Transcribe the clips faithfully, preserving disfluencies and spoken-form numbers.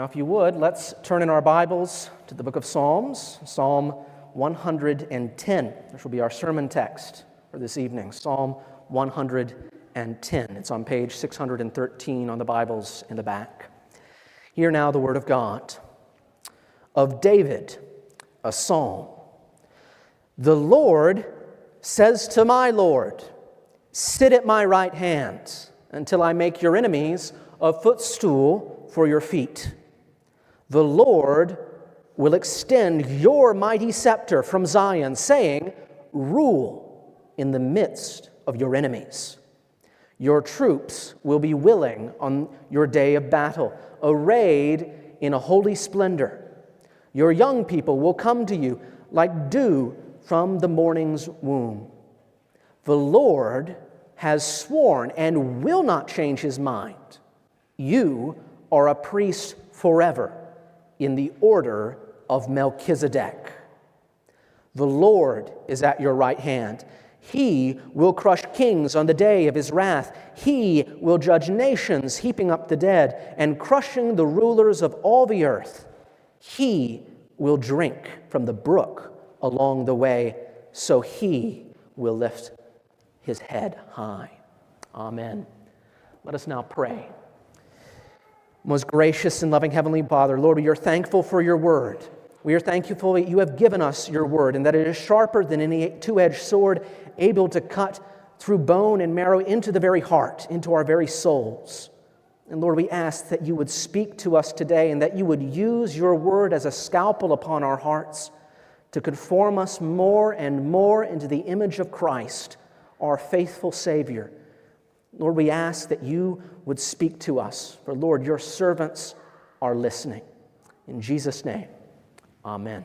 if you would, let's turn in our Bibles to the book of Psalms, Psalm one hundred ten, which will be our sermon text for this evening, Psalm one hundred ten. It's on page six hundred thirteen on the Bibles in the back. Hear now the word of God. Of David, a psalm. The Lord says to my Lord, sit at my right hand until I make your enemies a footstool for your feet. The Lord will extend your mighty scepter from Zion, saying, rule in the midst of your enemies. Your troops will be willing on your day of battle, arrayed in a holy splendor. Your young people will come to you like dew from the morning's womb. The Lord has sworn and will not change his mind. You are a priest forever in the order of Melchizedek. The Lord is at your right hand. He will crush kings on the day of his wrath. He will judge nations, heaping up the dead and crushing the rulers of all the earth. He will drink from the brook along the way, so he will lift his head high. Amen. Let us now pray. Most gracious and loving Heavenly Father, Lord, we are thankful for your word. We are thankful that you have given us your word and that it is sharper than any two-edged sword, able to cut through bone and marrow into the very heart, into our very souls. And Lord, we ask that you would speak to us today and that you would use your word as a scalpel upon our hearts to conform us more and more into the image of Christ, our faithful Savior. Lord, we ask that you would speak to us, for Lord, your servants are listening. In Jesus' name, amen.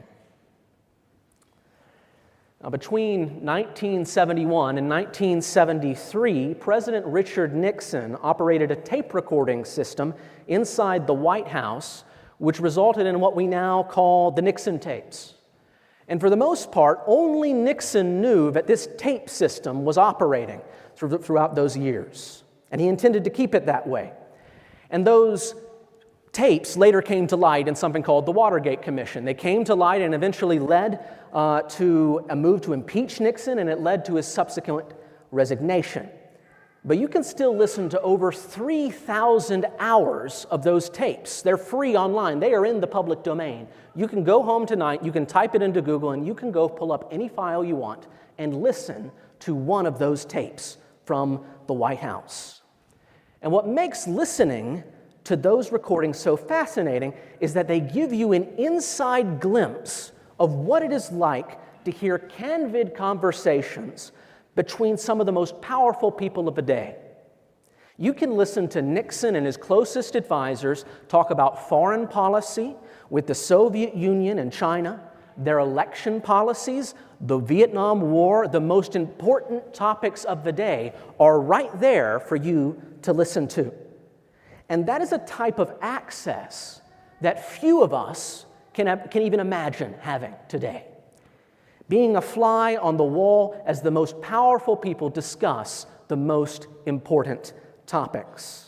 Now, between nineteen seventy-one and nineteen seventy-three, President Richard Nixon operated a tape recording system inside the White House, which resulted in what we now call the Nixon tapes. And for the most part, only Nixon knew that this tape system was operating throughout those years. And he intended to keep it that way. And those tapes later came to light in something called the Watergate Commission. They came to light and eventually led uh, to a move to impeach Nixon, and it led to his subsequent resignation. But you can still listen to over three thousand hours of those tapes. They're free online. They are in the public domain. You can go home tonight, you can type it into Google, and you can go pull up any file you want and listen to one of those tapes from the White House. And what makes listening to those recordings so fascinating is that they give you an inside glimpse of what it is like to hear candid conversations between some of the most powerful people of the day. You can listen to Nixon and his closest advisors talk about foreign policy with the Soviet Union and China, their election policies, the Vietnam War. The most important topics of the day are right there for you to listen to. And that is a type of access that few of us can, have, can even imagine having today. Being a fly on the wall as the most powerful people discuss the most important topics.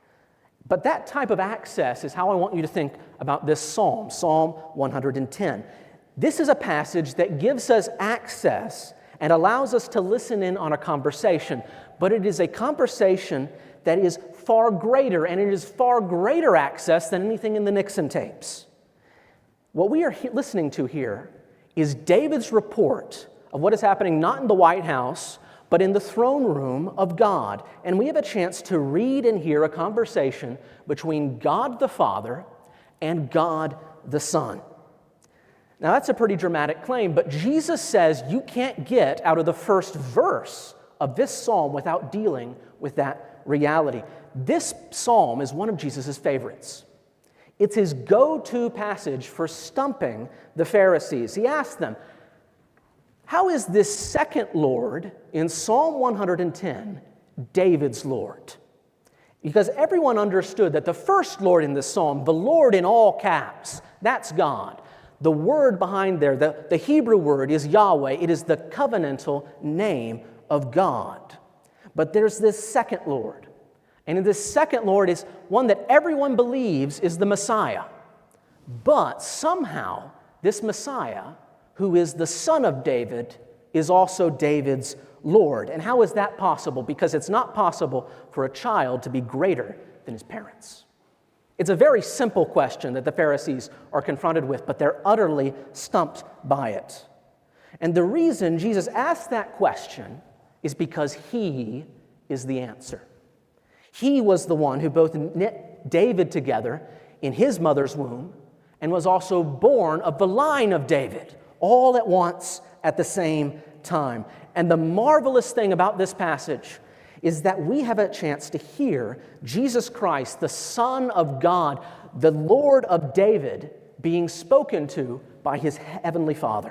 But that type of access is how I want you to think about this psalm, Psalm one hundred ten. This is a passage that gives us access and allows us to listen in on a conversation, but it is a conversation that is far greater, and it is far greater access than anything in the Nixon tapes. What we are he- listening to here is David's report of what is happening not in the White House, but in the throne room of God. And we have a chance to read and hear a conversation between God the Father and God the Son. Now, that's a pretty dramatic claim, but Jesus says you can't get out of the first verse of this psalm without dealing with that reality. This psalm is one of Jesus' favorites. It's his go-to passage for stumping the Pharisees. He asked them, how is this second Lord in Psalm one hundred ten David's Lord? Because everyone understood that the first Lord in this psalm, the Lord in all caps, that's God. The word behind there, the, the Hebrew word is Yahweh. It is the covenantal name of God. But there's this second Lord. And this second Lord is one that everyone believes is the Messiah. But somehow, this Messiah, who is the son of David, is also David's Lord. And how is that possible? Because it's not possible for a child to be greater than his parents. It's a very simple question that the Pharisees are confronted with, but they're utterly stumped by it. And the reason Jesus asked that question is because he is the answer. He was the one who both knit David together in his mother's womb and was also born of the line of David, all at once at the same time. And the marvelous thing about this passage is that we have a chance to hear Jesus Christ, the Son of God, the Lord of David, being spoken to by his heavenly Father.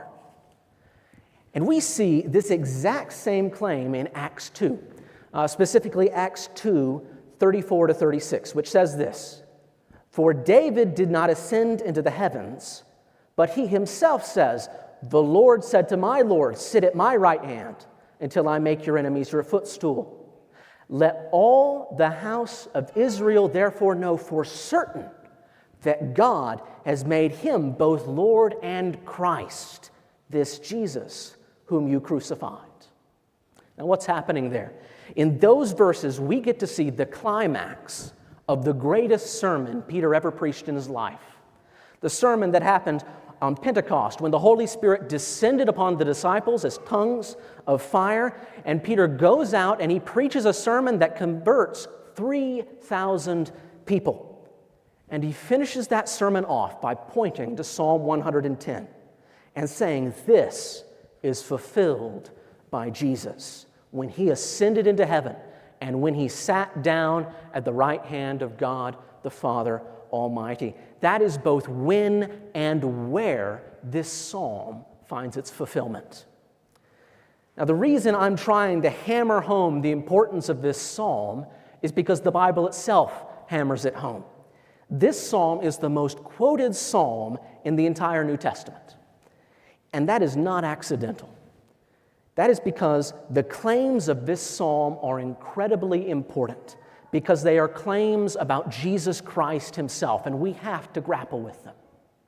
And we see this exact same claim in Acts two, uh, specifically Acts two, thirty-four to thirty-six, which says this: "For David did not ascend into the heavens, but he himself says, 'The Lord said to my Lord, sit at my right hand until I make your enemies your footstool.' Let all the house of Israel therefore know for certain that God has made him both Lord and Christ, this Jesus whom you crucified." Now, what's happening there? In those verses, we get to see the climax of the greatest sermon Peter ever preached in his life. The sermon that happened on Pentecost, when the Holy Spirit descended upon the disciples as tongues of fire, and Peter goes out and he preaches a sermon that converts three thousand people. And he finishes that sermon off by pointing to Psalm one hundred ten and saying, "This is fulfilled by Jesus when he ascended into heaven and when he sat down at the right hand of God the Father Almighty." That is both when and where this psalm finds its fulfillment. Now, the reason I'm trying to hammer home the importance of this psalm is because the Bible itself hammers it home. This psalm is the most quoted psalm in the entire New Testament. And that is not accidental. That is because the claims of this psalm are incredibly important, because they are claims about Jesus Christ himself, and we have to grapple with them.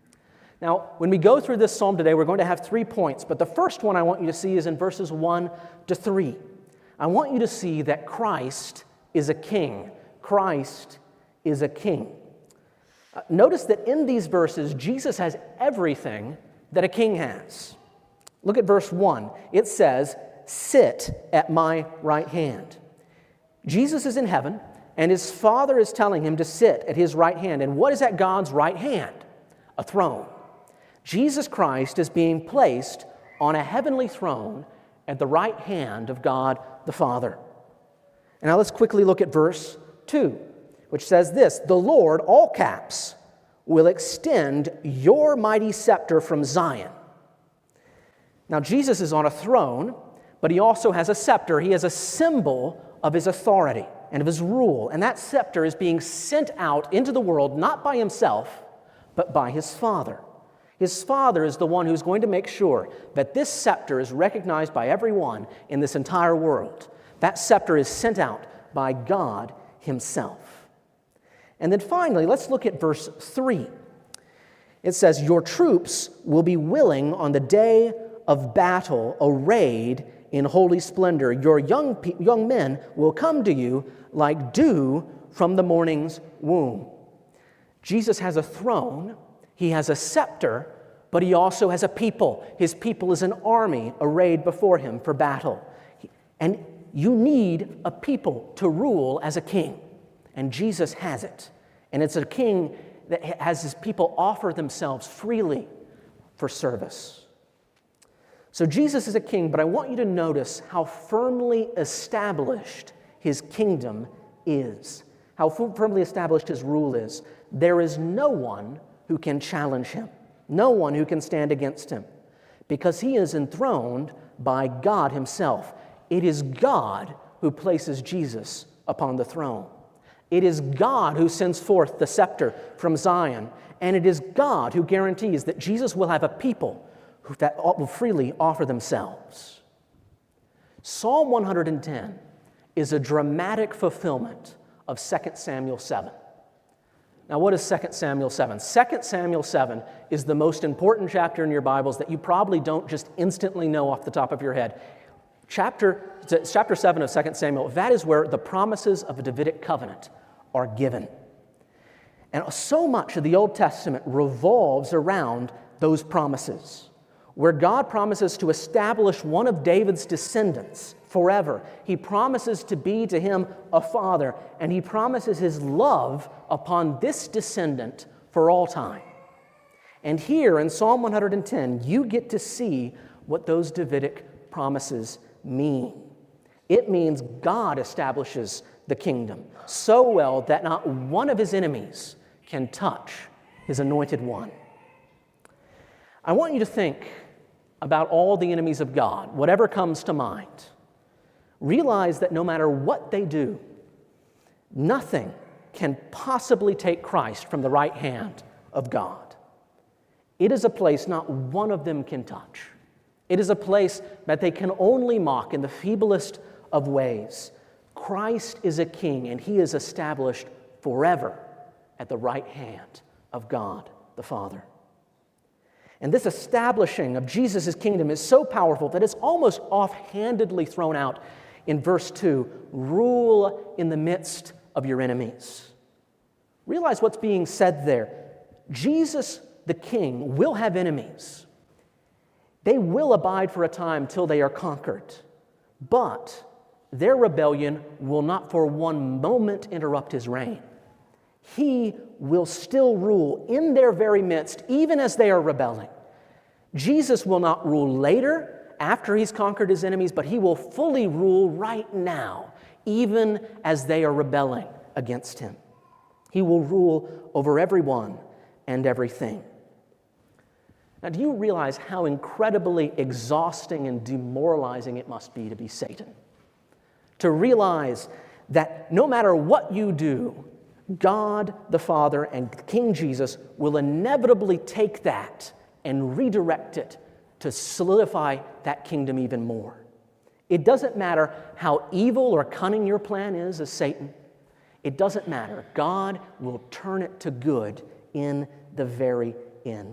Now, when we go through this psalm today, we're going to have three points, but the first one I want you to see is in verses one to three. I want you to see that Christ is a king. Christ is a king. Uh, notice that in these verses, Jesus has everything that a king has. Look at verse one. It says, "Sit at my right hand." Jesus is in heaven, and his Father is telling him to sit at his right hand. And what is at God's right hand? A throne. Jesus Christ is being placed on a heavenly throne at the right hand of God the Father. And now let's quickly look at verse two, which says this: "The Lord," all caps, "will extend your mighty scepter from Zion." Now, Jesus is on a throne, but he also has a scepter. He has a symbol of his authority and of his rule. And that scepter is being sent out into the world, not by himself, but by his Father. His Father is the one who's going to make sure that this scepter is recognized by everyone in this entire world. That scepter is sent out by God himself. And then finally, let's look at verse three. It says, "Your troops will be willing on the day of battle, arrayed in holy splendor. Your young, pe- young men will come to you like dew from the morning's womb." Jesus has a throne, he has a scepter, but he also has a people. His people is an army arrayed before him for battle. And you need a people to rule as a king, and Jesus has it. And it's a king that has his people offer themselves freely for service. So Jesus is a king, but I want you to notice how firmly established his kingdom is, how firmly established his rule is. There is no one who can challenge him, no one who can stand against him, because he is enthroned by God himself. It is God who places Jesus upon the throne. It is God who sends forth the scepter from Zion, and it is God who guarantees that Jesus will have a people that will freely offer themselves. Psalm one hundred ten is a dramatic fulfillment of Second Samuel seven. Now, what is Second Samuel seven? Second Samuel seven is the most important chapter in your Bibles that you probably don't just instantly know off the top of your head. Chapter, chapter seven of Second Samuel, that is where the promises of a Davidic covenant are given. And so much of the Old Testament revolves around those promises, where God promises to establish one of David's descendants forever. He promises to be to him a father, and he promises his love upon this descendant for all time. And here in Psalm one hundred ten, you get to see what those Davidic promises mean. It means God establishes the kingdom so well that not one of his enemies can touch his anointed one. I want you to think about all the enemies of God, whatever comes to mind. Realize that no matter what they do, nothing can possibly take Christ from the right hand of God. It is a place not one of them can touch. It is a place that they can only mock in the feeblest of ways. Christ is a king, and he is established forever at the right hand of God the Father. And this establishing of Jesus' kingdom is so powerful that it's almost offhandedly thrown out in verse two, rule in the midst of your enemies. Realize what's being said there. Jesus, the King, will have enemies. They will abide for a time till they are conquered, but their rebellion will not for one moment interrupt his reign. He will still rule in their very midst, even as they are rebelling. Jesus will not rule later, after he's conquered his enemies, but he will fully rule right now, even as they are rebelling against him. He will rule over everyone and everything. Now, do you realize how incredibly exhausting and demoralizing it must be to be Satan? To realize that no matter what you do, God the Father and King Jesus will inevitably take that and redirect it to solidify that kingdom even more. It doesn't matter how evil or cunning your plan is as Satan. It doesn't matter. God will turn it to good in the very end.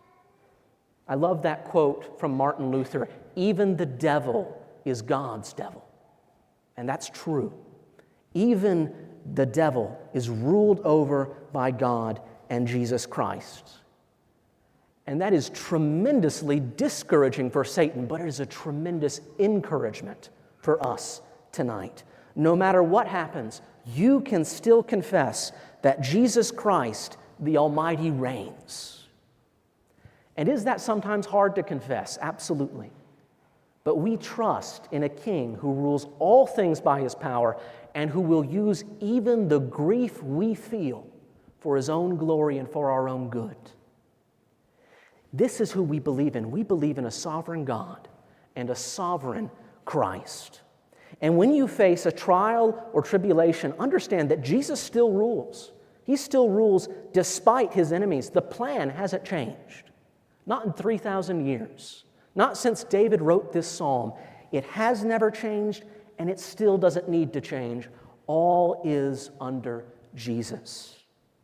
I love that quote from Martin Luther, even the devil is God's devil. And that's true. Even the devil is ruled over by God and Jesus Christ. And that is tremendously discouraging for Satan, but it is a tremendous encouragement for us tonight. No matter what happens, you can still confess that Jesus Christ, the Almighty, reigns. And is that sometimes hard to confess? Absolutely. But we trust in a King who rules all things by his power and who will use even the grief we feel for his own glory and for our own good. This is who we believe in. We believe in a sovereign God and a sovereign Christ. And when you face a trial or tribulation, understand that Jesus still rules. He still rules despite his enemies. The plan hasn't changed. Not in three thousand years. Not since David wrote this psalm. It has never changed, and it still doesn't need to change. All is under Jesus.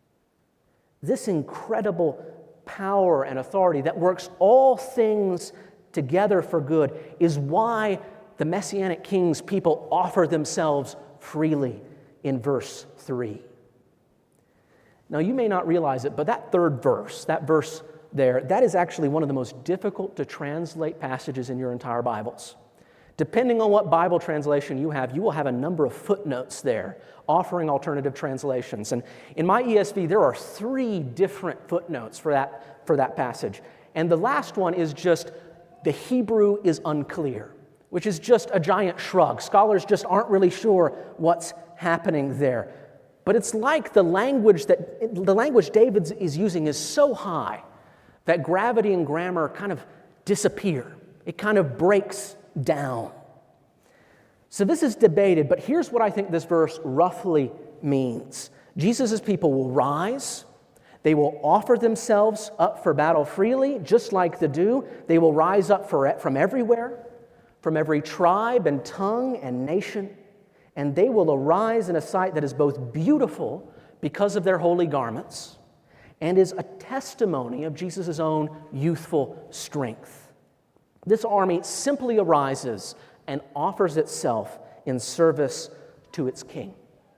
This incredible power and authority that works all things together for good is why the Messianic King's people offer themselves freely in verse three. Now, you may not realize it, but that third verse, that verse there, that is actually one of the most difficult to translate passages in your entire Bibles. Depending on what Bible translation you have, you will have a number of footnotes there offering alternative translations. And in my E S V, there are three different footnotes for that, for that passage. And the last one is just, the Hebrew is unclear, which is just a giant shrug. Scholars just aren't really sure what's happening there. But it's like the language that the language David is using is so high that gravity and grammar kind of disappear. It kind of breaks down. So this is debated, but here's what I think this verse roughly means. Jesus' people will rise. They will offer themselves up for battle freely, just like the dew. They will rise up for, from everywhere, from every tribe and tongue and nation, and they will arise in a sight that is both beautiful, because of their holy garments and is a testimony of Jesus' own youthful strength. This army simply arises and offers itself in service to its king.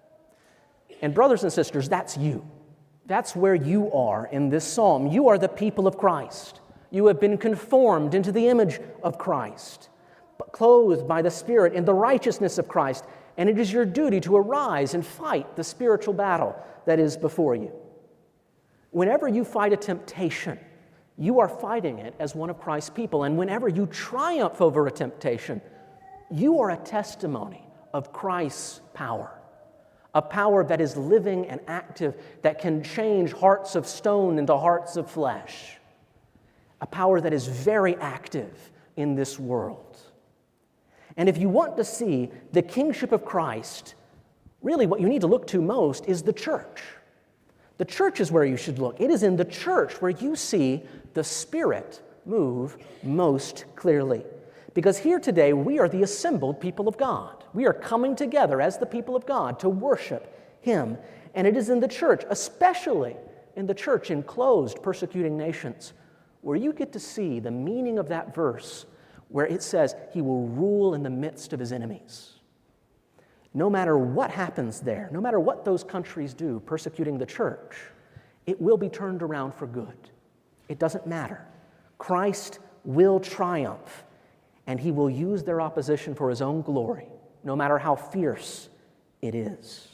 And brothers and sisters, that's you. That's where you are in this psalm. You are the people of Christ. You have been conformed into the image of Christ, but clothed by the Spirit in the righteousness of Christ, and it is your duty to arise and fight the spiritual battle that is before you. Whenever you fight a temptation, you are fighting it as one of Christ's people, and whenever you triumph over a temptation, you are a testimony of Christ's power, a power that is living and active, that can change hearts of stone into hearts of flesh, a power that is very active in this world. And if you want to see the kingship of Christ, really what you need to look to most is the church. The church is where you should look. It is in the church where you see the Spirit move most clearly. Because here today, we are the assembled people of God. We are coming together as the people of God to worship Him. And it is in the church, especially in the church in closed, persecuting nations, where you get to see the meaning of that verse where it says He will rule in the midst of His enemies. No matter what happens there, no matter what those countries do persecuting the church, it will be turned around for good. It doesn't matter. Christ will triumph, and He will use their opposition for His own glory, no matter how fierce it is.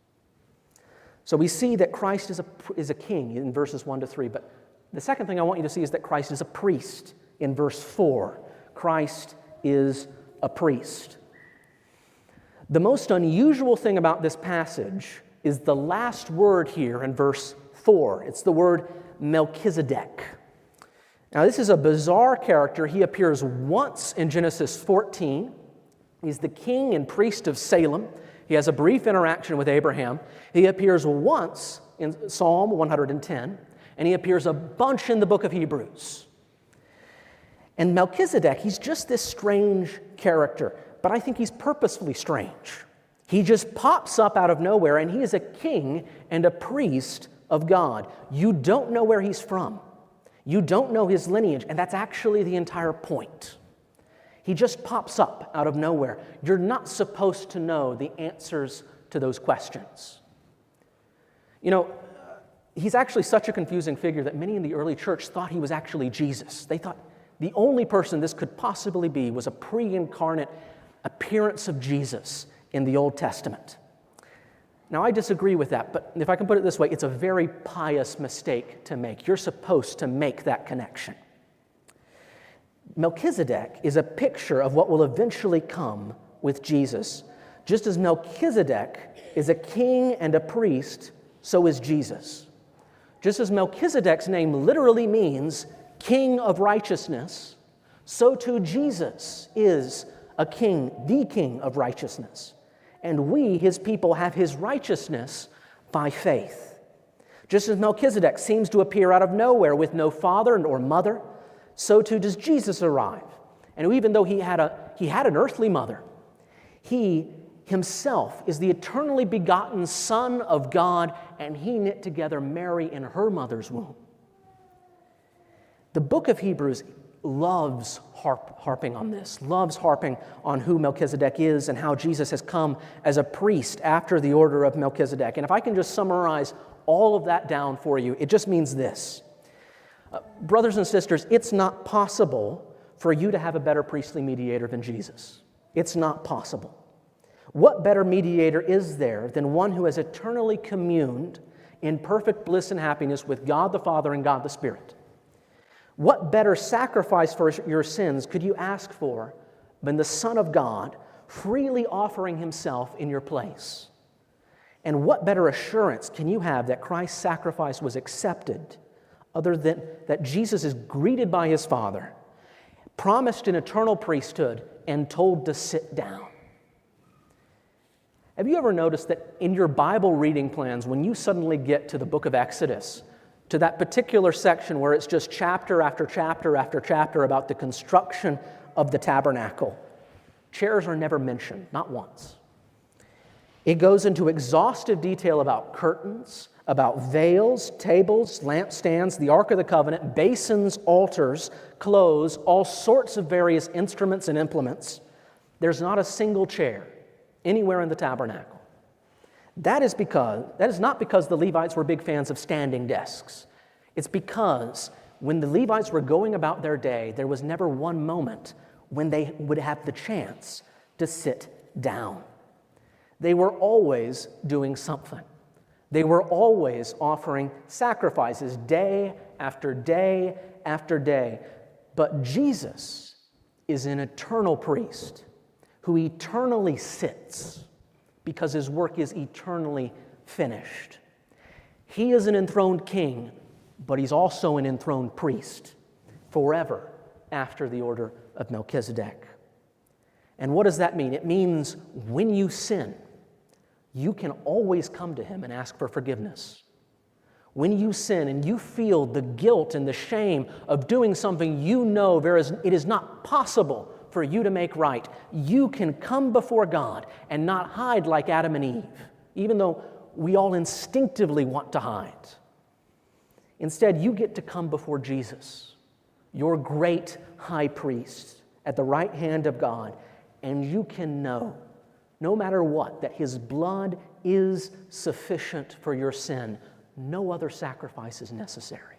So we see that Christ is a, is a king in verses one to three, but the second thing I want you to see is that Christ is a priest in verse four. Christ is a priest. The most unusual thing about this passage is the last word here in verse four. It's the word Melchizedek. Now, this is a bizarre character. He appears once in Genesis fourteen. He's the king and priest of Salem. He has a brief interaction with Abraham. He appears once in Psalm one hundred ten, and he appears a bunch in the book of Hebrews. And Melchizedek, he's just this strange character, but I think he's purposefully strange. He just pops up out of nowhere, and he is a king and a priest of God. You don't know where he's from. You don't know his lineage, and that's actually the entire point. He just pops up out of nowhere. You're not supposed to know the answers to those questions. You know, he's actually such a confusing figure that many in the early church thought he was actually Jesus. They thought the only person this could possibly be was a pre-incarnate appearance of Jesus in the Old Testament. Now, I disagree with that, but if I can put it this way, it's a very pious mistake to make. You're supposed to make that connection. Melchizedek is a picture of what will eventually come with Jesus. Just as Melchizedek is a king and a priest, so is Jesus. Just as Melchizedek's name literally means King of Righteousness, so too Jesus is a king, the King of Righteousness. And we, His people, have His righteousness by faith. Just as Melchizedek seems to appear out of nowhere with no father or mother, so too does Jesus arrive. And even though he had a he had an earthly mother, He Himself is the eternally begotten Son of God, and He knit together Mary in her mother's womb. The book of Hebrews loves harp, harping on this, loves harping on who Melchizedek is and how Jesus has come as a priest after the order of Melchizedek. And if I can just summarize all of that down for you, it just means this. Uh, brothers and sisters, it's not possible for you to have a better priestly mediator than Jesus. It's not possible. What better mediator is there than one who has eternally communed in perfect bliss and happiness with God the Father and God the Spirit? What better sacrifice for your sins could you ask for than the Son of God freely offering Himself in your place? And what better assurance can you have that Christ's sacrifice was accepted other than that Jesus is greeted by His Father, promised an eternal priesthood, and told to sit down? Have you ever noticed that in your Bible reading plans, when you suddenly get to the book of Exodus, to that particular section where it's just chapter after chapter after chapter about the construction of the tabernacle, chairs are never mentioned, not once. It goes into exhaustive detail about curtains, about veils, tables, lampstands, the Ark of the Covenant, basins, altars, clothes, all sorts of various instruments and implements. There's not a single chair anywhere in the tabernacle. That is because that is not because the Levites were big fans of standing desks. It's because when the Levites were going about their day, there was never one moment when they would have the chance to sit down. They were always doing something. They were always offering sacrifices day after day after day. But Jesus is an eternal priest who eternally sits because his work is eternally finished. He is an enthroned king, but he's also an enthroned priest forever after the order of Melchizedek. And what does that mean? It means when you sin, you can always come to him and ask for forgiveness. When you sin and you feel the guilt and the shame of doing something you know there is, it is not possible for you to make right, you can come before God and not hide like Adam and Eve, even though we all instinctively want to hide. Instead, you get to come before Jesus, your great high priest, at the right hand of God, and you can know, no matter what, that his blood is sufficient for your sin. No other sacrifice is necessary.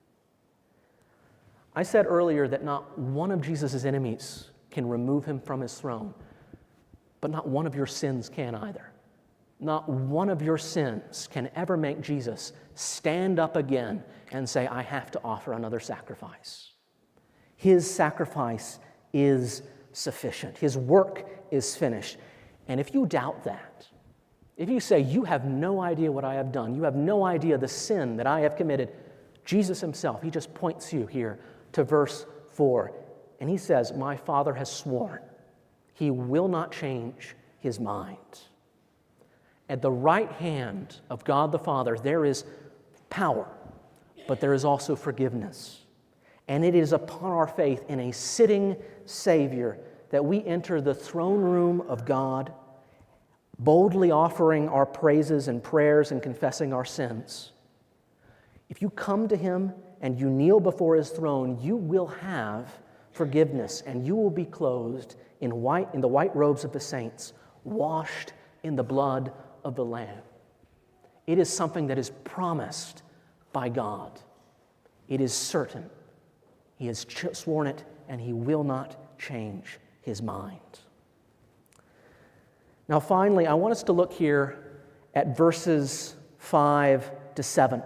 I said earlier that not one of Jesus' enemies can remove him from his throne, but not one of your sins can either. Not one of your sins can ever make Jesus stand up again and say, I have to offer another sacrifice. His sacrifice is sufficient. His work is finished. And if you doubt that, if you say, you have no idea what I have done, you have no idea the sin that I have committed, Jesus himself, he just points you here to verse four. And he says, my Father has sworn he will not change his mind. At the right hand of God the Father, there is power, but there is also forgiveness. And it is upon our faith in a sitting Savior that we enter the throne room of God, boldly offering our praises and prayers and confessing our sins. If you come to him and you kneel before his throne, you will have forgiveness, and you will be clothed in white, in the white robes of the saints, washed in the blood of the Lamb. It is something that is promised by God. It is certain. He has sworn it, and he will not change his mind. Now, finally, I want us to look here at verses five to seven.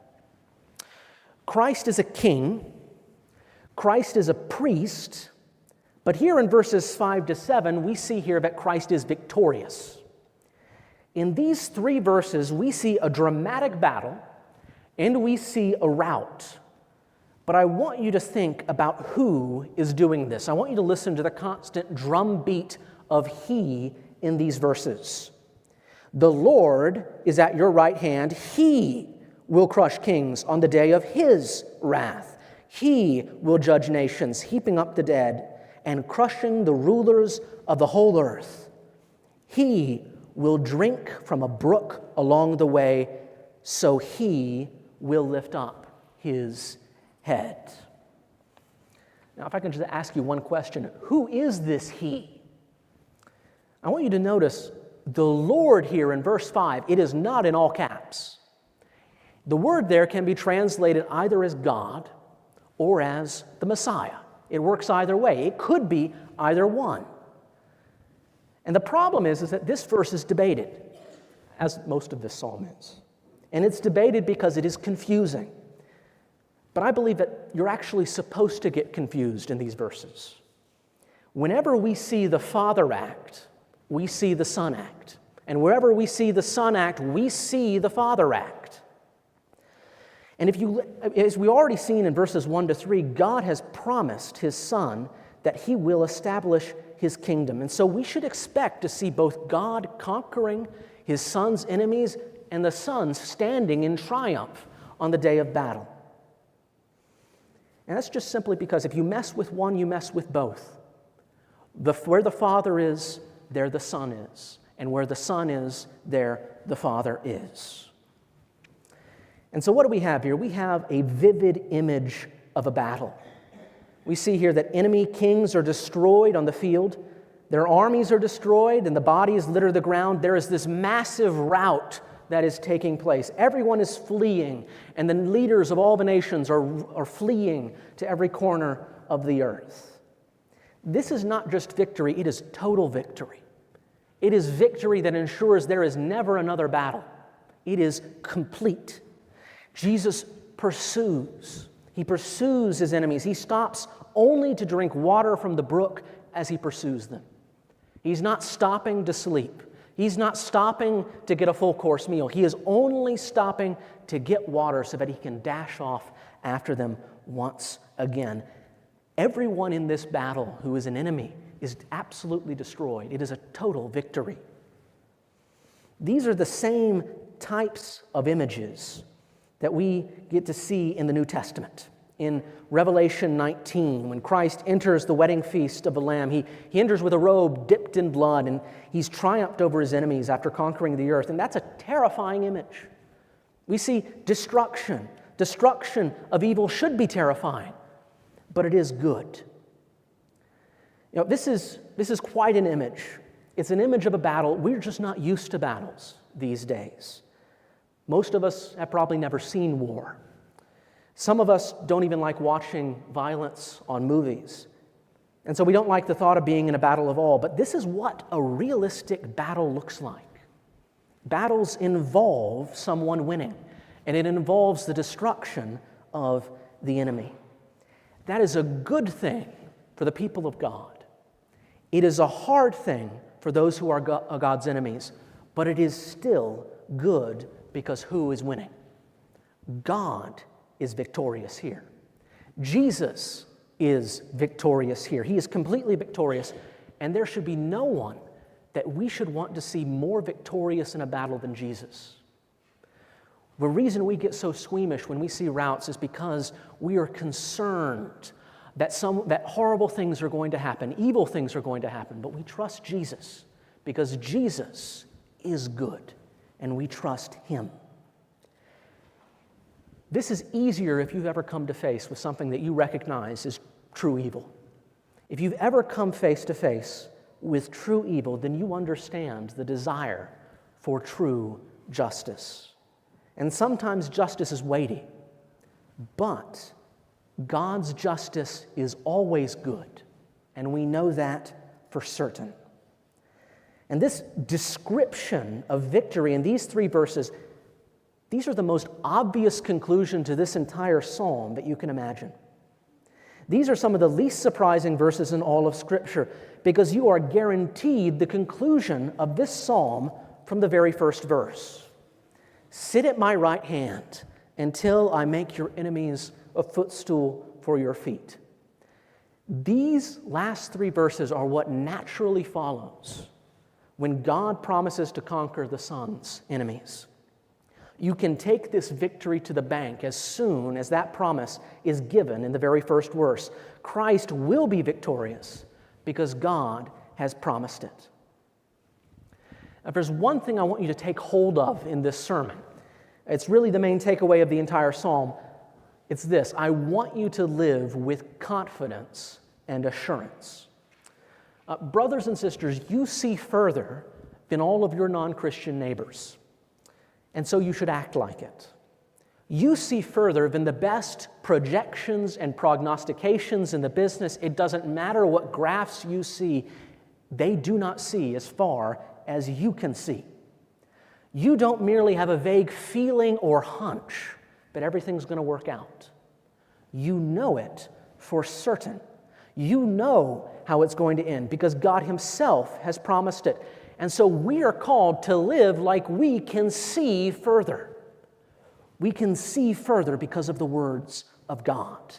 Christ is a king. Christ is a priest. But here in verses five to seven, we see here that Christ is victorious. In these three verses, we see a dramatic battle and we see a rout. But I want you to think about who is doing this. I want you to listen to the constant drumbeat of he in these verses. The Lord is at your right hand. He will crush kings on the day of his wrath. He will judge nations, heaping up the dead and crushing the rulers of the whole earth. He will drink from a brook along the way, so he will lift up his head. Now, if I can just ask you one question, who is this he? I want you to notice the Lord here in verse five. It is not in all caps. The word there can be translated either as God or as the Messiah. It works either way. It could be either one. And the problem is, is that this verse is debated, as most of this psalm is. And it's debated because it is confusing. But I believe that you're actually supposed to get confused in these verses. Whenever we see the Father act, we see the Son act. And wherever we see the Son act, we see the Father act. And if you, as we already seen in verses one to three, God has promised his Son that he will establish his kingdom. And so we should expect to see both God conquering his Son's enemies and the Son standing in triumph on the day of battle. And that's just simply because if you mess with one, you mess with both. The, where the Father is, there the Son is. and where the Son is, there the Father is. And so what do we have here? We have a vivid image of a battle. We see here that enemy kings are destroyed on the field. Their armies are destroyed and the bodies litter the ground. There is this massive rout that is taking place. Everyone is fleeing, and the leaders of all the nations are, are fleeing to every corner of the earth. This is not just victory, it is total victory. It is victory that ensures there is never another battle. It is complete. Jesus pursues. He pursues his enemies. He stops only to drink water from the brook as he pursues them. He's not stopping to sleep. He's not stopping to get a full-course meal. He is only stopping to get water so that he can dash off after them once again. Everyone in this battle who is an enemy is absolutely destroyed. It is a total victory. These are the same types of images that we get to see in the New Testament. In Revelation nineteen, when Christ enters the wedding feast of the Lamb, he, he enters with a robe dipped in blood, and he's triumphed over his enemies after conquering the earth. And that's a terrifying image. We see destruction. Destruction of evil should be terrifying, but it is good. You know, this is, this is quite an image. It's an image of a battle. We're just not used to battles these days. Most of us have probably never seen war. Some of us don't even like watching violence on movies. And so we don't like the thought of being in a battle at all. But this is what a realistic battle looks like. Battles involve someone winning, and it involves the destruction of the enemy. That is a good thing for the people of God. It is a hard thing for those who are God's enemies, but it is still good because who is winning? God is victorious here. Jesus is victorious here. He is completely victorious, and there should be no one that we should want to see more victorious in a battle than Jesus. The reason we get so squeamish when we see routs is because we are concerned that some that horrible things are going to happen, evil things are going to happen, but we trust Jesus because Jesus is good, and we trust him. This is easier if you've ever come to face with something that you recognize as true evil. If you've ever come face to face with true evil, then you understand the desire for true justice. And sometimes justice is weighty, but God's justice is always good, and we know that for certain. And this description of victory in these three verses, these are the most obvious conclusion to this entire psalm that you can imagine. These are some of the least surprising verses in all of Scripture because you are guaranteed the conclusion of this psalm from the very first verse. Sit at my right hand until I make your enemies a footstool for your feet. These last three verses are what naturally follows when God promises to conquer the Son's enemies. You can take this victory to the bank as soon as that promise is given in the very first verse. Christ will be victorious because God has promised it. Now, if there's one thing I want you to take hold of in this sermon, it's really the main takeaway of the entire psalm. It's this: I want you to live with confidence and assurance. Uh, brothers and sisters, you see further than all of your non-Christian neighbors. And so you should act like it. You see further than the best projections and prognostications in the business. It doesn't matter what graphs you see, they do not see as far as you can see. You don't merely have a vague feeling or hunch that everything's going to work out. You know it for certain. You know how it's going to end because God Himself has promised it. And so we are called to live like we can see further. We can see further because of the words of God.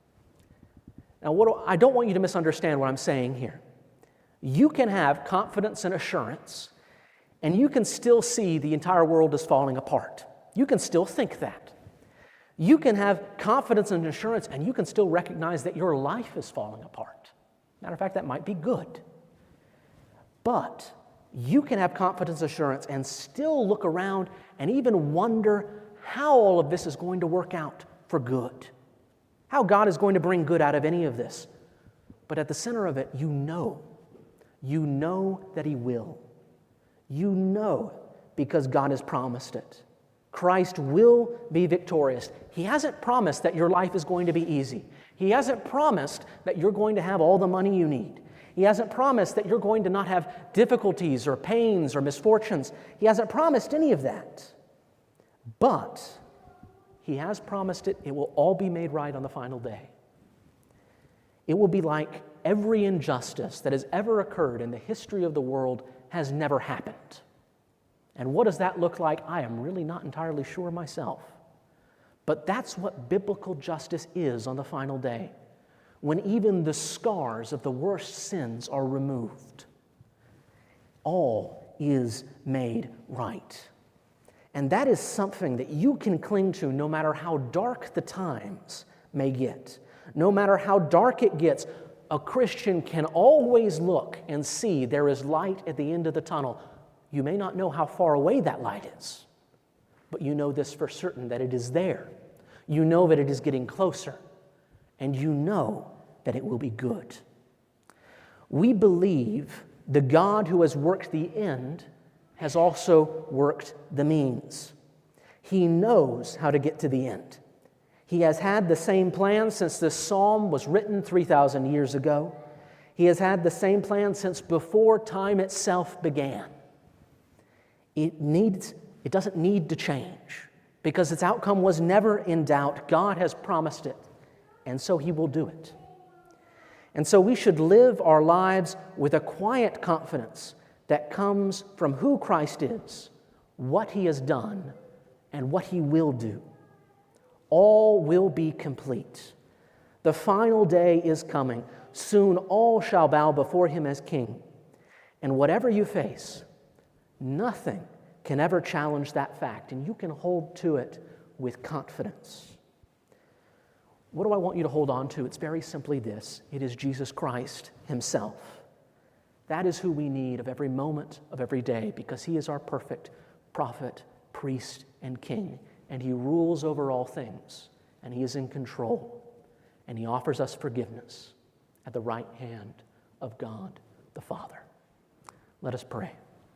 Now, what do, I don't want you to misunderstand what I'm saying here. You can have confidence and assurance, and you can still see the entire world is falling apart. You can still think that. You can have confidence and assurance, and you can still recognize that your life is falling apart. Matter of fact, that might be good. But you can have confidence assurance and still look around and even wonder how all of this is going to work out for good, how God is going to bring good out of any of this. But at the center of it, you know, you know that He will. You know because God has promised it. Christ will be victorious. He hasn't promised that your life is going to be easy. He hasn't promised that you're going to have all the money you need. He hasn't promised that you're going to not have difficulties or pains or misfortunes. He hasn't promised any of that. But He has promised it. It will all be made right on the final day. It will be like every injustice that has ever occurred in the history of the world has never happened. And what does that look like? I am really not entirely sure myself. But that's what biblical justice is on the final day, when even the scars of the worst sins are removed. All is made right. And that is something that you can cling to no matter how dark the times may get. No matter how dark it gets, a Christian can always look and see there is light at the end of the tunnel. You may not know how far away that light is, but you know this for certain, that it is there. You know that it is getting closer, and you know that it will be good. We believe the God who has worked the end has also worked the means. He knows how to get to the end. He has had the same plan since this psalm was written three thousand years ago. He has had the same plan since before time itself began. It needs, it doesn't need to change because its outcome was never in doubt. God has promised it, and so He will do it. And so we should live our lives with a quiet confidence that comes from who Christ is, what He has done, and what He will do. All will be complete. The final day is coming. Soon all shall bow before Him as King. And whatever you face, nothing can ever challenge that fact, and you can hold to it with confidence. What do I want you to hold on to? It's very simply this. It is Jesus Christ Himself. That is who we need of every moment of every day, because He is our perfect prophet, priest, and king, and He rules over all things, and He is in control, and He offers us forgiveness at the right hand of God the Father. Let us pray.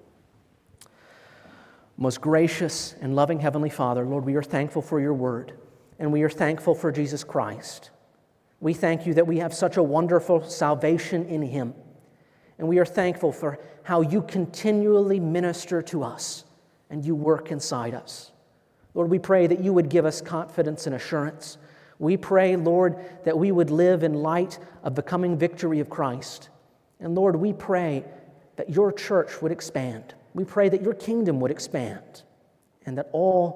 Most gracious and loving Heavenly Father, Lord, we are thankful for Your word, and we are thankful for Jesus Christ. We thank You that we have such a wonderful salvation in Him, and we are thankful for how You continually minister to us and You work inside us. Lord, we pray that You would give us confidence and assurance. We pray, Lord, that we would live in light of the coming victory of Christ. And Lord, we pray that Your church would expand. We pray that Your kingdom would expand, and that all